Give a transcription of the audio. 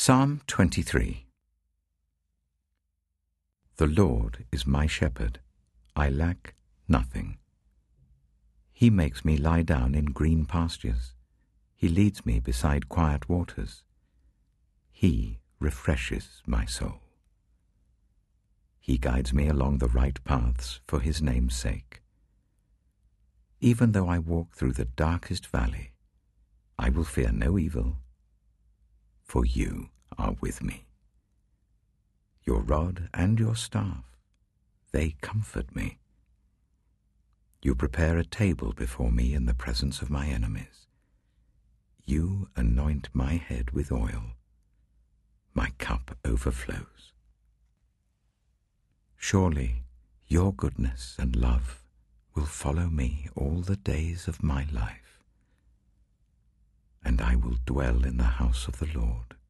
Psalm 23. The Lord is my shepherd, I lack nothing. He makes me lie down in green pastures. He leads me beside quiet waters. He refreshes my soul. He guides me along the right paths for his name's sake. Even though I walk through the darkest valley, I will fear no evil, for you are with me. Your rod and your staff, they comfort me. You prepare a table before me in the presence of my enemies. You anoint my head with oil. My cup overflows. Surely your goodness and love will follow me all the days of my life, and I will dwell in the house of the Lord